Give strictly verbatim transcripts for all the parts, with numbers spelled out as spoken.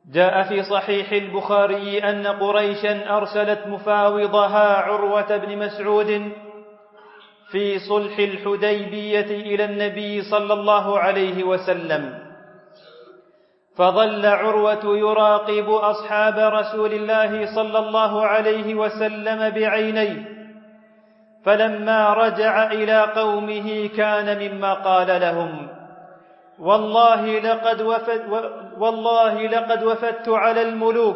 جاء في صحيح البخاري أن قريشا أرسلت مفاوضها عروة بن مسعود في صلح الحديبية إلى النبي صلى الله عليه وسلم، فظل عروة يراقب أصحاب رسول الله صلى الله عليه وسلم بعينيه، فلما رجع إلى قومه كان مما قال لهم: والله لقد وفد والله لقد وفدت على الملوك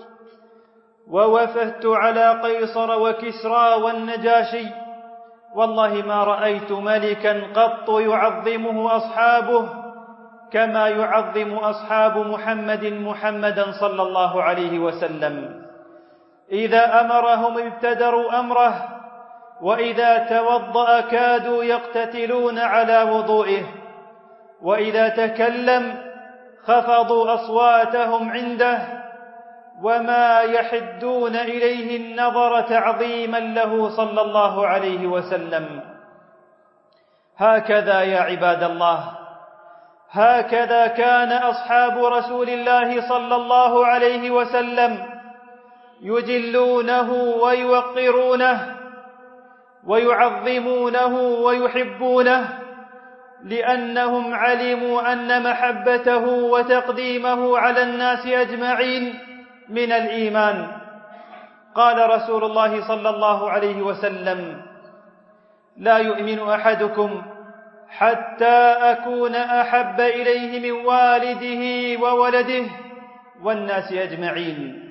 ووفدت على قيصر وكسرى والنجاشي، والله ما رأيت ملكا قط يعظمه أصحابه كما يعظم أصحاب محمد محمدا صلى الله عليه وسلم. إذا أمرهم ابتدروا أمره، وإذا توضأ كادوا يقتتلون على وضوئه، وإذا تكلم خفضوا أصواتهم عنده، وما يحدون إليه النظر تعظيما له صلى الله عليه وسلم. هكذا يا عباد الله، هكذا كان أصحاب رسول الله صلى الله عليه وسلم يجلونه ويوقرونه ويعظمونه ويحبونه، لأنهم علموا أن محبته وتقديمه على الناس أجمعين من الإيمان. قال رسول الله صلى الله عليه وسلم: لا يؤمن أحدكم حتى أكون أحب إليه من والده وولده والناس أجمعين.